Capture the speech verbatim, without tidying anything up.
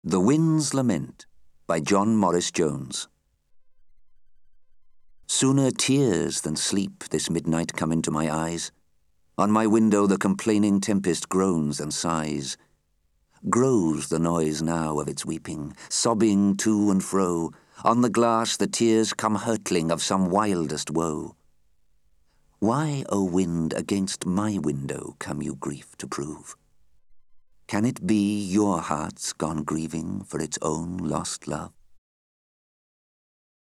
The Wind's Lament by John Morris Jones. Sooner tears than sleep this midnight come into my eyes. On my window the complaining tempest groans and sighs. Grows the noise now of its weeping, sobbing to and fro. On the glass the tears come hurtling of some wildest woe. Why, O wind, against my window come you grief to prove? Can it be your heart's gone grieving for its own lost love?